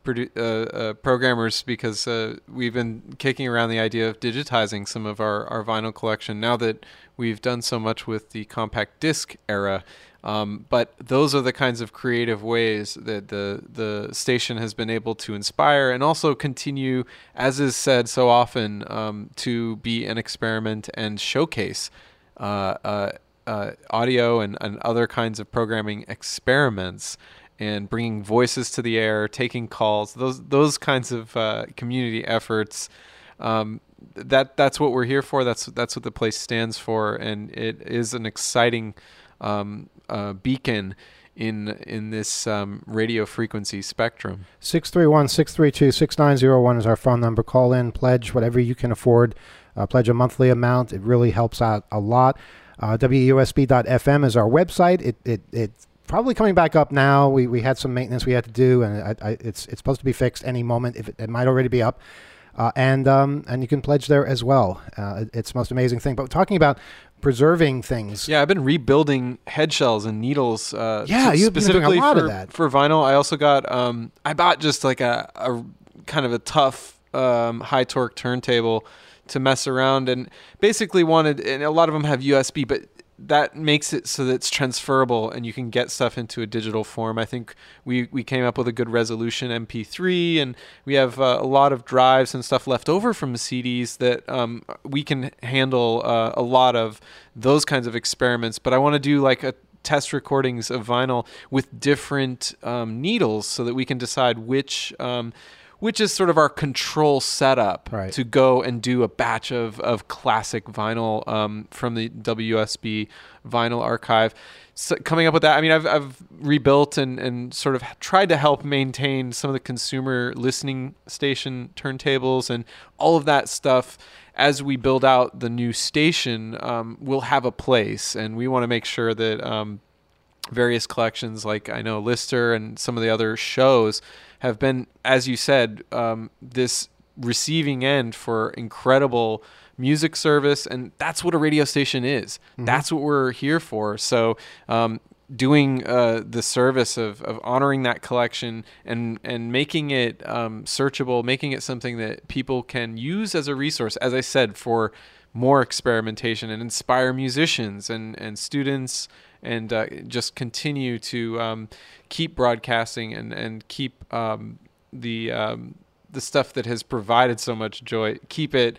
Speaker 4: programmers, because we've been kicking around the idea of digitizing some of our vinyl collection now that we've done so much with the compact disc era. But those are the kinds of creative ways that the station has been able to inspire and also continue, as is said so often, to be an experiment and showcase audio and other kinds of programming experiments. and bringing voices to the air, taking calls, those kinds of community efforts. That's what we're here for. That's what the place stands for, and it is an exciting beacon in this radio frequency spectrum.
Speaker 3: 631-632-6901 is our phone number. Call in, pledge whatever you can afford. Pledge a monthly amount. It really helps out a lot. WUSB.FM is our website. It's probably coming back up now. We had some maintenance we had to do, and it's supposed to be fixed any moment. If it might already be up. And you can pledge there as well. It's the most amazing thing. But talking about preserving things.
Speaker 4: Yeah, I've been rebuilding head shells and needles.
Speaker 3: You've been doing a lot of that.
Speaker 4: For vinyl. I also got, I bought just like a kind of a tough high torque turntable to mess around, and basically wanted, and a lot of them have USB, but that makes it so that it's transferable and you can get stuff into a digital form. I think we came up with a good resolution MP3, and we have a lot of drives and stuff left over from the CDs that we can handle a lot of those kinds of experiments. But I want to do like a test recordings of vinyl with different needles so that we can decide which is sort of our control setup to go and do a batch of classic vinyl from the WSB vinyl archive. So coming up with that, I mean, I've rebuilt and sort of tried to help maintain some of the consumer listening station turntables and all of that stuff. As we build out the new station, we'll have a place, and we want to make sure that various collections, like I know Lister and some of the other shows, have been, as you said, this receiving end for incredible music service, and that's what a radio station is. Mm-hmm. That's what we're here for. So doing the service of honoring that collection and making it searchable, making it something that people can use as a resource, as I said, for more experimentation and inspire musicians and students, and just continue to keep broadcasting and keep the stuff that has provided so much joy, keep it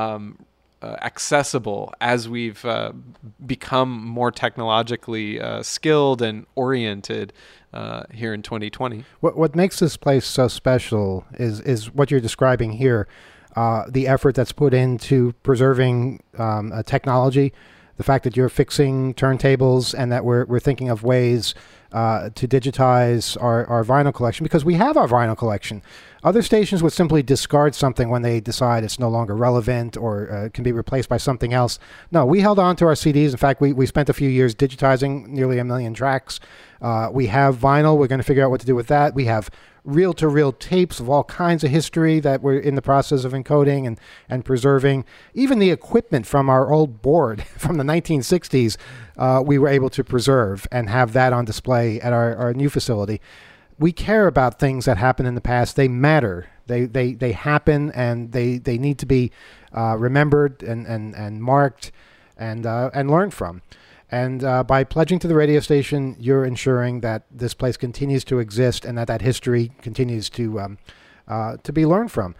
Speaker 4: accessible as we've become more technologically skilled and oriented here in 2020.
Speaker 3: What makes this place so special is what you're describing here, the effort that's put into preserving technology. The fact that you're fixing turntables and that we're thinking of ways to digitize our vinyl collection, because we have our vinyl collection. Other stations would simply discard something when they decide it's no longer relevant or can be replaced by something else. No, we held on to our CDs. In fact, we spent a few years digitizing nearly 1 million tracks. We have vinyl. We're going to figure out what to do with that. We have reel-to-reel tapes of all kinds of history that we're in the process of encoding and preserving. Even the equipment from our old board from the 1960s, we were able to preserve and have that on display at our new facility. We care about things that happened in the past. They matter. They happen, and they need to be remembered and marked and learned from. And by pledging to the radio station, you're ensuring that this place continues to exist and that history continues to be learned from.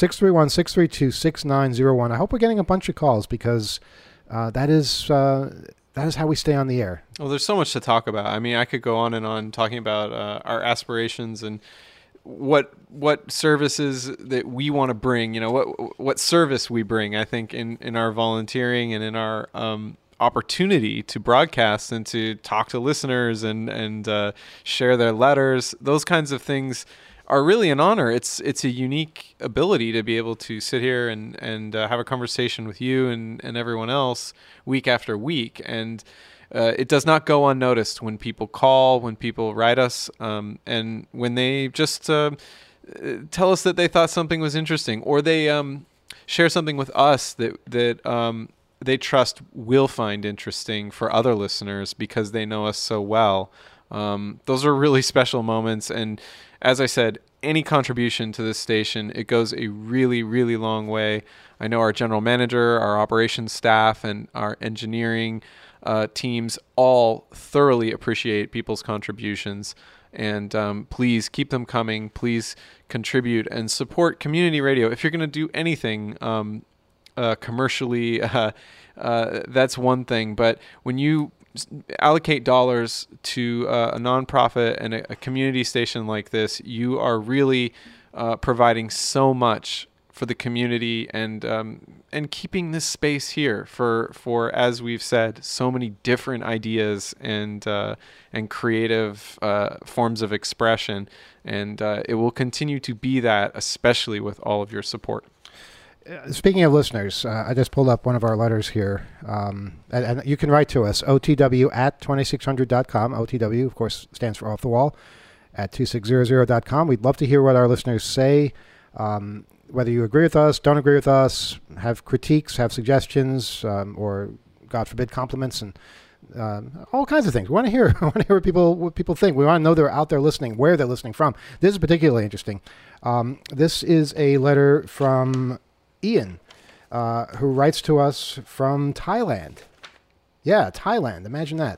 Speaker 3: 631-632-6901. I hope we're getting a bunch of calls, because that is how we stay on the air.
Speaker 4: Well, there's so much to talk about. I mean, I could go on and on talking about our aspirations and what services that we want to bring. You know, what service we bring. I think in our volunteering and in our opportunity to broadcast and to talk to listeners and share their letters. Those kinds of things are really an honor. It's a unique ability to be able to sit here and have a conversation with you and everyone else week after week. And it does not go unnoticed when people call, when people write us, and when they just tell us that they thought something was interesting, or they share something with us that they trust we'll find interesting for other listeners because they know us so well. Those are really special moments. And as I said, any contribution to this station, it goes a really, really long way. I know our general manager, our operations staff, and our engineering teams all thoroughly appreciate people's contributions. And please keep them coming. Please contribute and support community radio. If you're going to do anything commercially, that's one thing. But when you allocate dollars to a nonprofit and a community station like this, you are really providing so much for the community and keeping this space here for as we've said, so many different ideas and creative forms of expression, and it will continue to be that, especially with all of your support.
Speaker 3: Speaking of listeners, I just pulled up one of our letters here, and you can write to us, otw@2600.com. OTW, of course, stands for Off the Wall, at 2600.com. We'd love to hear what our listeners say, whether you agree with us, don't agree with us, have critiques, have suggestions, or, God forbid, compliments, and all kinds of things. We want to hear what people think. We want to know they're out there listening, where they're listening from. This is particularly interesting. This is a letter from Ian, who writes to us from Thailand. Yeah, Thailand. Imagine that.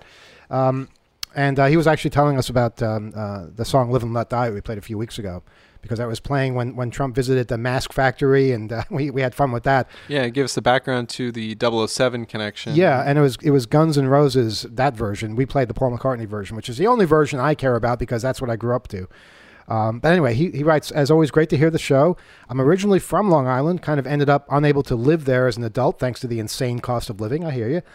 Speaker 3: And he was actually telling us about the song Live and Let Die we played a few weeks ago, because that was playing when Trump visited the mask factory, and we had fun with that.
Speaker 4: Yeah, give us the background to the 007 connection.
Speaker 3: Yeah, and it was Guns N' Roses, that version. We played the Paul McCartney version, which is the only version I care about because that's what I grew up to. But anyway, he writes, as always, great to hear the show. I'm originally from Long Island, kind of ended up unable to live there as an adult thanks to the insane cost of living. I hear you.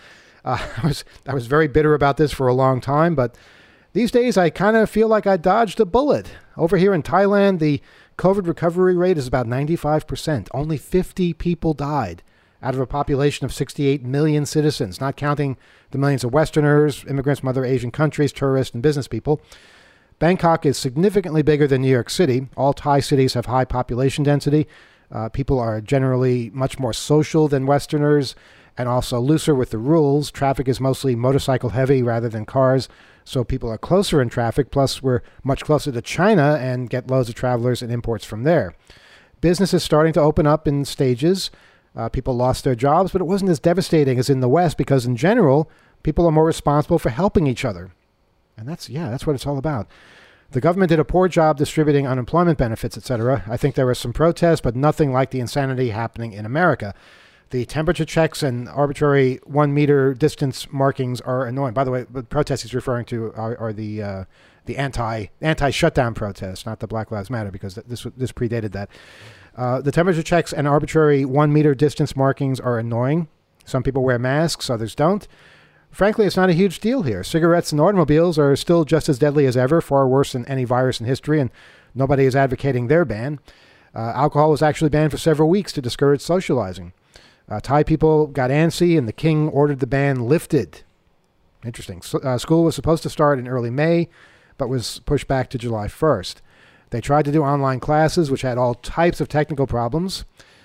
Speaker 3: I was very bitter about this for a long time, but these days I kind of feel like I dodged a bullet. Over here in Thailand, the COVID recovery rate is about 95%. Only 50 people died out of a population of 68 million citizens, not counting the millions of Westerners, immigrants from other Asian countries, tourists, and business people. Bangkok is significantly bigger than New York City. All Thai cities have high population density. People are generally much more social than Westerners and also looser with the rules. Traffic is mostly motorcycle heavy rather than cars, so people are closer in traffic. Plus, we're much closer to China and get loads of travelers and imports from there. Business is starting to open up in stages. People lost their jobs, but it wasn't as devastating as in the West because, in general, people are more responsible for helping each other. And that's what it's all about. The government did a poor job distributing unemployment benefits, etc. I think there were some protests, but nothing like the insanity happening in America. The temperature checks and arbitrary 1 meter distance markings are annoying. By the way, the protests he's referring to are the anti-shutdown protests, not the Black Lives Matter, because this predated that. The temperature checks and arbitrary 1 meter distance markings are annoying. Some people wear masks, others don't. Frankly, it's not a huge deal here. Cigarettes and automobiles are still just as deadly as ever, far worse than any virus in history, and nobody is advocating their ban. Alcohol was actually banned for several weeks to discourage socializing. Thai people got antsy, and the king ordered the ban lifted. Interesting. School was supposed to start in early May, but was pushed back to July 1st. They tried to do online classes, which had all types of technical problems.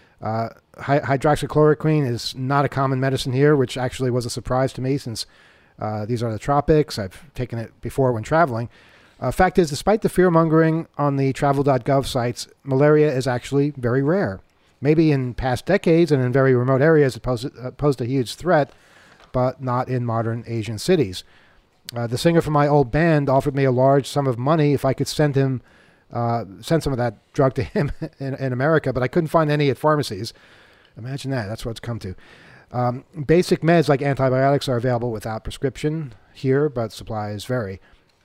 Speaker 3: Hydroxychloroquine is not a common medicine here, which actually was a surprise to me since these are the tropics. I've taken it before when traveling. Fact is, despite the fear-mongering on the travel.gov sites, malaria is actually very rare. Maybe in past decades and in very remote areas it posed a huge threat, but not in modern Asian cities. The singer from my old band offered me a large sum of money if I could send some of that drug to him in America, but I couldn't find any at pharmacies. Imagine that. That's what it's come to. Basic meds like antibiotics are available without prescription here, but supplies vary.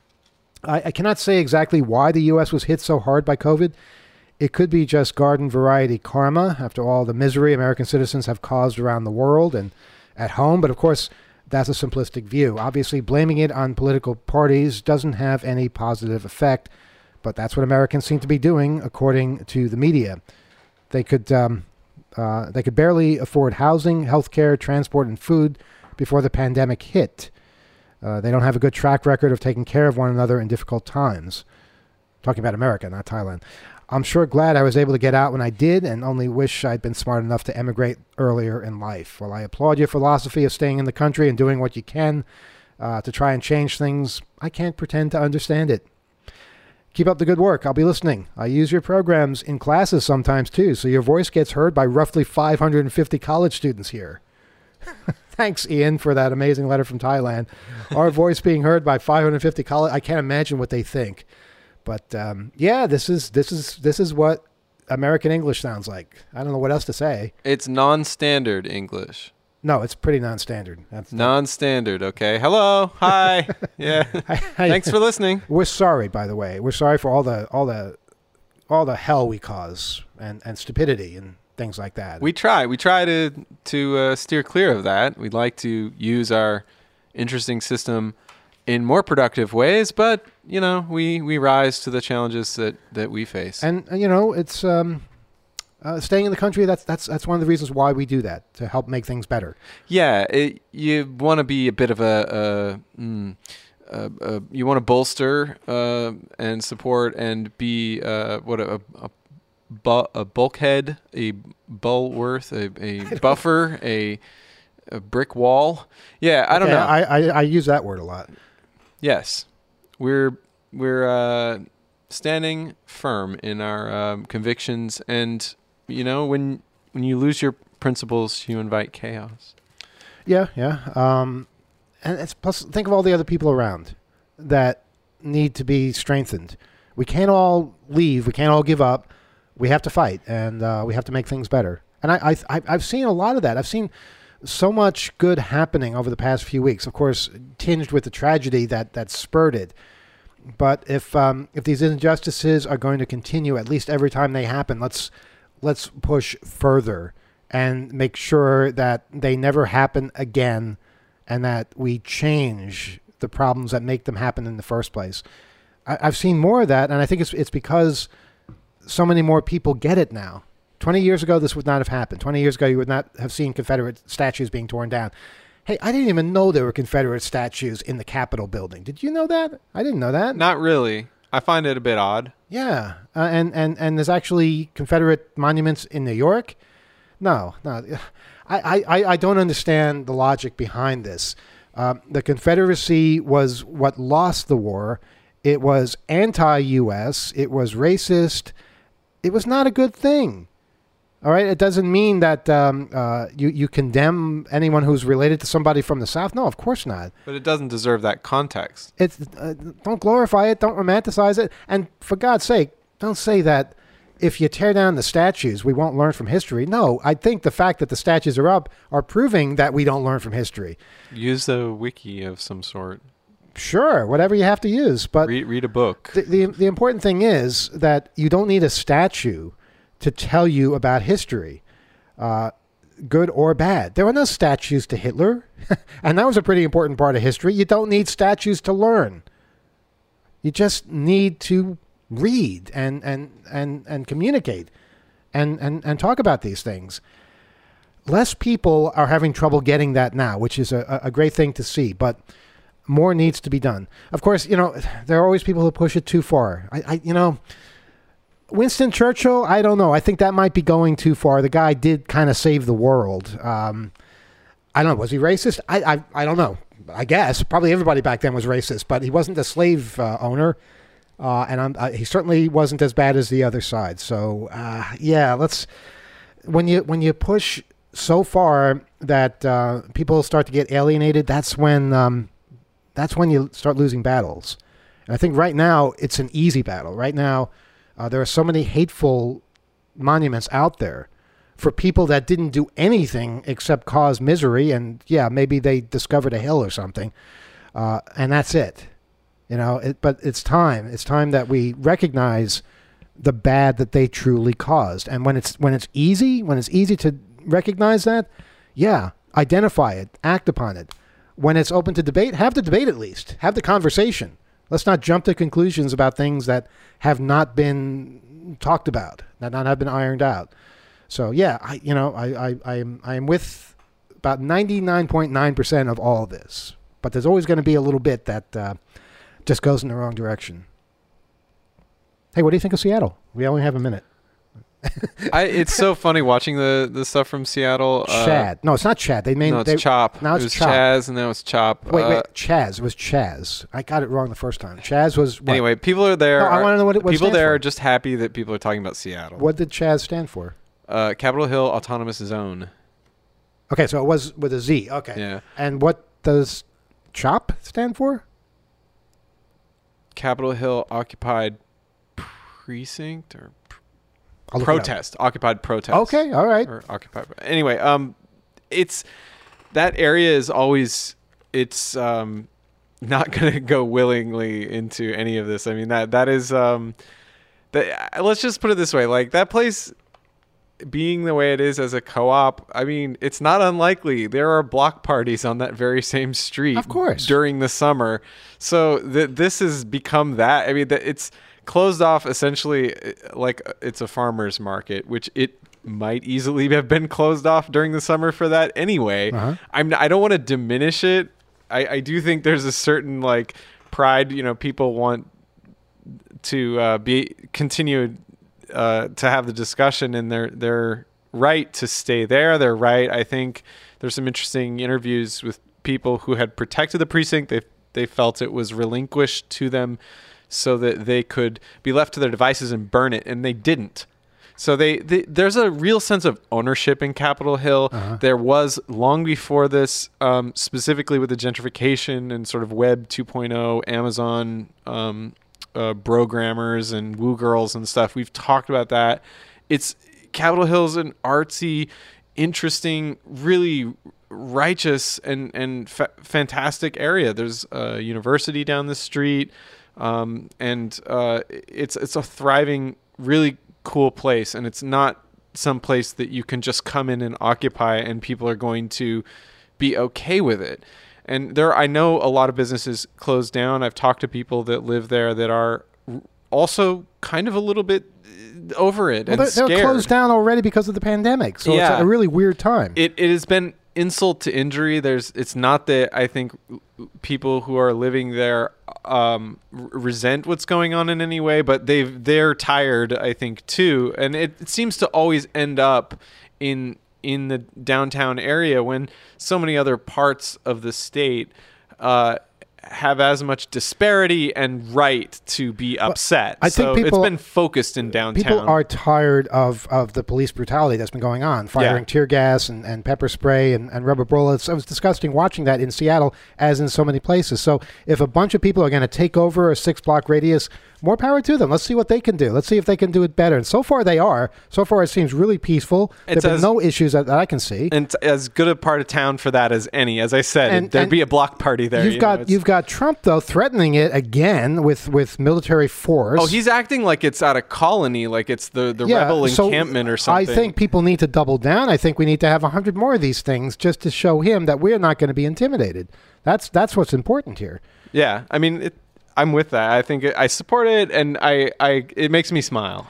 Speaker 3: I cannot say exactly why the U.S. was hit so hard by COVID. It could be just garden variety karma after all the misery American citizens have caused around the world and at home. But of course, that's a simplistic view. Obviously, blaming it on political parties doesn't have any positive effect. But that's what Americans seem to be doing, according to the media. They could barely afford housing, healthcare, transport, and food before the pandemic hit. They don't have a good track record of taking care of one another in difficult times. Talking about America, not Thailand. I'm sure glad I was able to get out when I did, and only wish I'd been smart enough to emigrate earlier in life. While I applaud your philosophy of staying in the country and doing what you can to try and change things, I can't pretend to understand it. Keep up the good work. I'll be listening. I use your programs in classes sometimes, too, so your voice gets heard by roughly 550 college students here. Thanks, Ian, for that amazing letter from Thailand. Our voice being heard by 550 college... I can't imagine what they think. But, yeah, this is what American English sounds like. I don't know what else to say.
Speaker 4: It's non-standard English.
Speaker 3: No, it's pretty non-standard. That's
Speaker 4: Non-standard. Okay. Hello. Hi. Yeah. Thanks for listening.
Speaker 3: We're sorry, by the way. We're sorry for all the hell we cause and stupidity and things like that.
Speaker 4: We try to steer clear of that. We'd like to use our interesting system in more productive ways, but we rise to the challenges that we face.
Speaker 3: And it's staying in the country. That's one of the reasons why we do that, to help make things better.
Speaker 4: Yeah, you want to be a bit of you want to bolster and support and be a bulkhead, a bulwark, a buffer, a brick wall. Yeah, I don't know.
Speaker 3: I use that word a lot.
Speaker 4: Yes, we're standing firm in our convictions, and when you lose your principles, you invite chaos.
Speaker 3: Yeah. And it's plus think of all the other people around that need to be strengthened. We can't all leave. We can't all give up. We have to fight, and we have to make things better. And I've seen a lot of that. I've seen so much good happening over the past few weeks. Of course, tinged with the tragedy that spurred it. But if these injustices are going to continue, at least every time they happen, let's push further and make sure that they never happen again, and that we change the problems that make them happen in the first place. I've seen more of that, and I think it's because so many more people get it now. 20 years ago, this would not have happened. 20 years ago, you would not have seen Confederate statues being torn down. Hey, I didn't even know there were Confederate statues in the Capitol building. Did you know that? I didn't know that.
Speaker 4: Not really. I find it a bit odd.
Speaker 3: Yeah. And there's actually Confederate monuments in New York? No. I don't understand the logic behind this. The Confederacy was what lost the war. It was anti-U.S. It was racist. It was not a good thing. All right, it doesn't mean that you condemn anyone who's related to somebody from the South. No, of course not.
Speaker 4: But it doesn't deserve that context.
Speaker 3: It's don't glorify it, don't romanticize it, and for God's sake, don't say that if you tear down the statues, we won't learn from history. No, I think the fact that the statues are up are proving that we don't learn from history.
Speaker 4: Use a wiki of some sort.
Speaker 3: Sure, whatever you have to use, but
Speaker 4: read a book.
Speaker 3: The important thing is that you don't need a statue to tell you about history, good or bad. There were no statues to Hitler, and that was a pretty important part of history. You don't need statues to learn. You just need to read and communicate and talk about these things. Less people are having trouble getting that now, which is a great thing to see, but more needs to be done. Of course, there are always people who push it too far. Winston Churchill, I don't know. I think that might be going too far. The guy did kind of save the world. I don't know. Was he racist? I don't know. I guess. Probably everybody back then was racist, but he wasn't a slave owner. And he certainly wasn't as bad as the other side. So, yeah, when you push so far that people start to get alienated, that's when you start losing battles. And I think right now it's an easy battle. Right now, there are so many hateful monuments out there for people that didn't do anything except cause misery. And yeah, maybe they discovered a hill or something. And that's it. But it's time. It's time that we recognize the bad that they truly caused. And when it's easy to recognize that, yeah, identify it, act upon it. When it's open to debate, have the debate at least. Have the conversation. Let's not jump to conclusions about things that have not been talked about, that not have been ironed out. So yeah, I am with about 99.9% of all of this, but there's always going to be a little bit that just goes in the wrong direction. Hey, what do you think of Seattle? We only have a minute.
Speaker 4: It's so funny watching the stuff from Seattle.
Speaker 3: Chad. No, it's not Chad. It's
Speaker 4: Chop.
Speaker 3: Now
Speaker 4: it was
Speaker 3: it's Chop.
Speaker 4: Chaz, and now it's Chop.
Speaker 3: Wait. Chaz. It was Chaz. I got it wrong the first time. Chaz was what?
Speaker 4: Anyway, people are there.
Speaker 3: No, I want to know what
Speaker 4: people there
Speaker 3: for.
Speaker 4: are just happy that people are talking about Seattle.
Speaker 3: What did Chaz stand for?
Speaker 4: Capitol Hill Autonomous Zone.
Speaker 3: Okay, so it was with a Z. Okay.
Speaker 4: Yeah.
Speaker 3: And what does CHOP stand for?
Speaker 4: Capitol Hill Occupied Precinct or
Speaker 3: I'll look
Speaker 4: Protest. Occupied Protest.
Speaker 3: Okay, all right.
Speaker 4: Or Occupied. Anyway, it's that area is always, it's not going to go willingly into any of this. I mean, that is, let's just put it this way. Like, that place being the way it is as a co-op, I mean, it's not unlikely there are block parties on that very same street,
Speaker 3: of course,
Speaker 4: during the summer. So this has become that. I mean, it's closed off essentially like it's a farmer's market, which it might easily have been closed off during the summer for that anyway. I don't want to diminish it. I do think there's a certain like pride, people want to continue to have the discussion, and they're right to stay there. They're right. I think there's some interesting interviews with people who had protected the precinct. They felt it was relinquished to them so that they could be left to their devices and burn it, and they didn't. So there's a real sense of ownership in Capitol Hill. There was long before this, specifically with the gentrification and sort of Web 2.0, Amazon programmers and Woo Girls and stuff. We've talked about that. Capitol Hill's an artsy, interesting, really righteous and fantastic area. There's a university down the street, and it's a thriving, really cool place, and it's not some place that you can just come in and occupy and people are going to be okay with it. And I know a lot of businesses closed down. I've talked to people that live there that are also kind of a little bit over it and scared.
Speaker 3: They're closed down already because of the pandemic, so it's a really weird time.
Speaker 4: It has been insult to injury. It's not that I think people who are living there resent what's going on in any way, but they're tired, I think, too. And it seems to always end up in the downtown area when so many other parts of the state have as much disparity and right to be upset.
Speaker 3: I think
Speaker 4: it's been focused in downtown.
Speaker 3: People are tired of the police brutality that's been going on, firing tear gas and pepper spray and rubber bullets. It was disgusting watching that in Seattle, as in so many places. So if a bunch of people are going to take over a 6-block radius, more power to them. Let's see what they can do. Let's see if they can do it better. And so far they are. So far it seems really peaceful. There's been no issues that I can see.
Speaker 4: And as good a part of town for that as any. As I said, there'd be a block party there.
Speaker 3: You've got Trump, though, threatening it again with military force.
Speaker 4: Oh, he's acting like it's at a colony, like it's the rebel encampment or something.
Speaker 3: I think people need to double down. I think we need to have 100 more of these things just to show him that we're not going to be intimidated. That's what's important here.
Speaker 4: Yeah, I mean, I'm with that. I think I support it, and it makes me smile.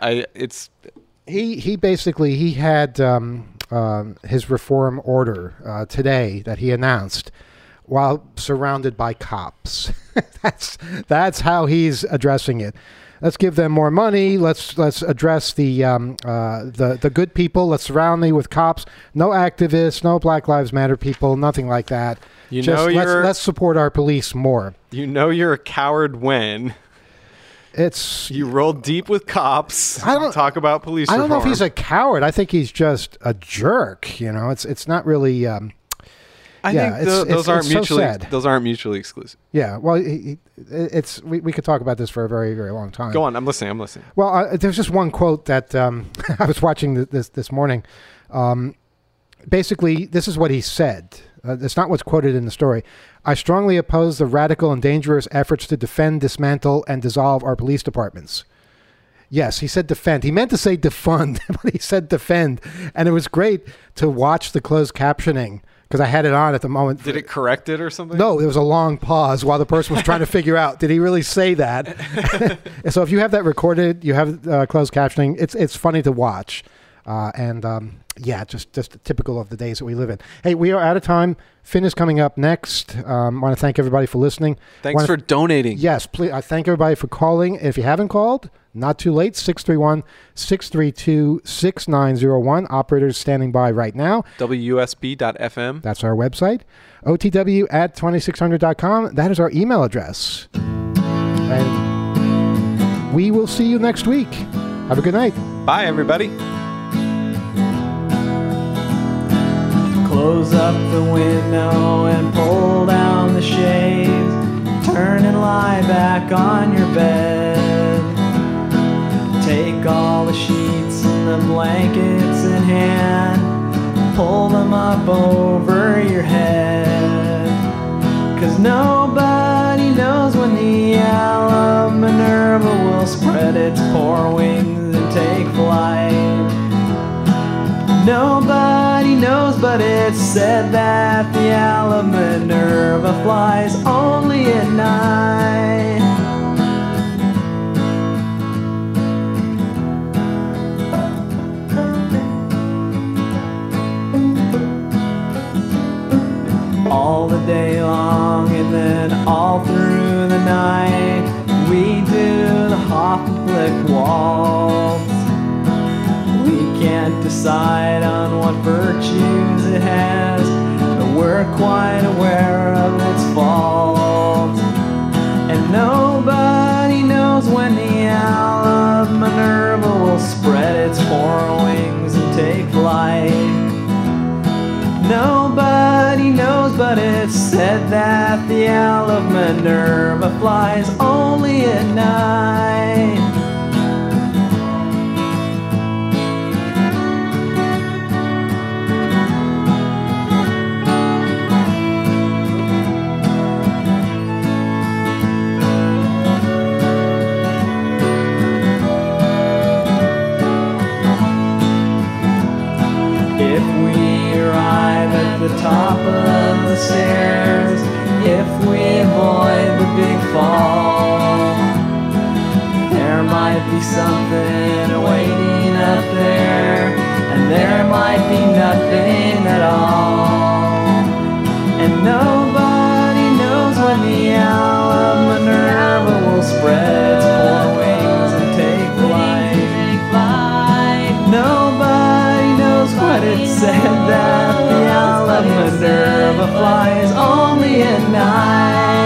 Speaker 3: He basically had his reform order today that he announced while surrounded by cops. That's how he's addressing it. Let's give them more money. Let's address the good people. Let's surround me with cops. No activists, no Black Lives Matter people, nothing like that. Let's support our police more.
Speaker 4: You know you're a coward when you roll deep with cops. I don't talk about police reform.
Speaker 3: I don't know if he's a coward. I think he's just a jerk. It's not really.
Speaker 4: I think those aren't mutually exclusive.
Speaker 3: Yeah, well, we could talk about this for a very, very long time.
Speaker 4: Go on, I'm listening.
Speaker 3: Well, there's just one quote that I was watching this morning. Basically, this is what he said. It's not what's quoted in the story. I strongly oppose the radical and dangerous efforts to defend, dismantle, and dissolve our police departments. Yes, he said defend. He meant to say defund, but he said defend. And it was great to watch the closed captioning, because I had it on at the moment.
Speaker 4: Did it correct it or something?
Speaker 3: No, there was a long pause while the person was trying to figure out, did he really say that? So if you have that recorded, you have closed captioning, it's funny to watch. Just typical of the days that we live in. Hey, we are out of time. Finn is coming up next. I want to thank everybody for listening.
Speaker 4: Thanks for donating.
Speaker 3: Yes, please. I thank everybody for calling. If you haven't called, not too late. 631-632-6901. Operators standing by right now.
Speaker 4: WUSB.FM.
Speaker 3: That's our website. OTW@2600.com. That is our email address. And we will see you next week. Have a good night.
Speaker 4: Bye, everybody.
Speaker 1: Close up the window and pull down the shades. Turn and lie back on your bed. Take all the sheets and the blankets in hand. Pull them up over
Speaker 9: your head. 'Cause nobody knows when the owl of Minerva will spread its poor wings and take flight. Nobody knows, but it's said that the owl of Minerva flies only at night. All the day long and then all through the night, we do the Hoffenblick waltz. We can't decide on what virtues it has, but we're quite aware of its faults. And nobody knows when the owl of Minerva will spread its four wings and take flight. Nobody knows, but it's said that the owl of Minerva flies only at night. If we arrive at the top of the stairs, if we avoid the big fall, there might be something awaiting up there, and there might be nothing at all. And nobody knows when the owl of Minerva will spread its four wings and take flight. Nobody knows what it said that the owl of Minerva flies only at night.